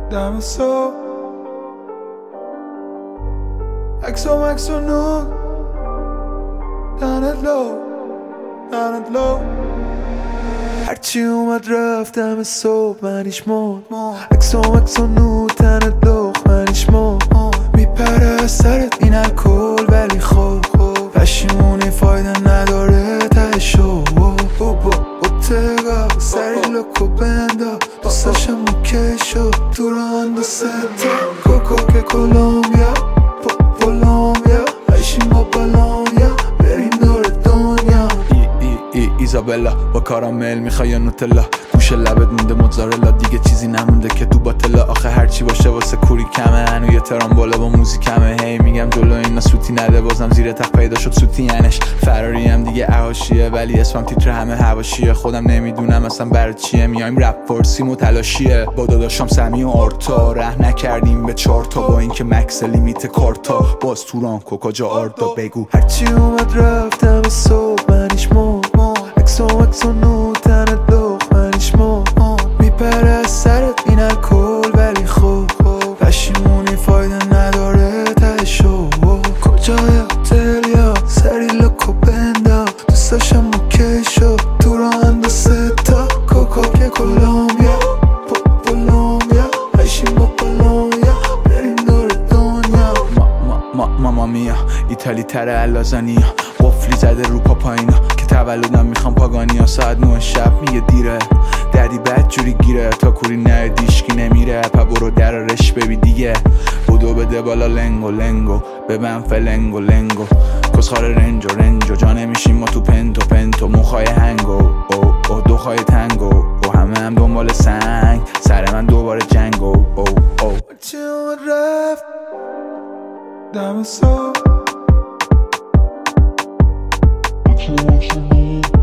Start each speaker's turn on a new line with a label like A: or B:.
A: دم صبح عکس و نور دهنت لو هرچی اومد رفت دم صبح منیش مرد عکس و نور دهنت لو منیش مرد میپره از سرت این الکل ولی خب پشیمونی فایده نداره تهشو بوتگا سری لکو بندا دوستاشم اوکی شد تو رو اندازه تا کوکو که کولومبیا عیشیم با بالونیا بریم دور دنیا ایزابلا با کارامل میخوای یا نوتلا گوش لبت مونده موتزارلا دیگه چیزی نمونده که تو باطلا آخه هرچی باشه واسه کوری کمه هنو یه ترامبولا با موزیکمه هی میگم جلو اینا سوتی نده بازم زیر تخت پیدا شد سوتی ینش فراری هم دیگه احاشیه ولی اسمم تیتر همه حواشیه خودم نمیدونم اصلا برای چیه میایم رپ فارسیم و تلاشیه با داداشم سمی و آرتا ره نکردیم به 4 تا با اینکه مکس لیمیت کارتا باز توران کوکا جا آردا بگو هرچی اومد رفتم صبح منیش مرد عکس و نور تنت لخ منیش مرد میپره از سرت این الکل ولی خب پشیمونی فایده نداره تهشو کجای هتل یا سری لکو بندا دوستاشم اوکی شد تو رو اندازه تا کوکو که کولومبیا عیشیم با بالونیا بریم دور دنیا ماما میا ایتالی تره اللازانیا قفلی زده رو پاپاینا که تولدم میخوام پاگانیا ساعت 9 شب میگه دیره دردی بد جوری گیره تا کوری نه دیشکی نمیره پا برو درارش ببی دیگه بودو بده بالا لنگو ببن فلنگو کسخار رنجو جا نمیشیم ما تو پنتو موخای هنگو دوخای تنگو همه هم دنبال سنگ سر من دوباره جنگو چه اومد رفت دم صبح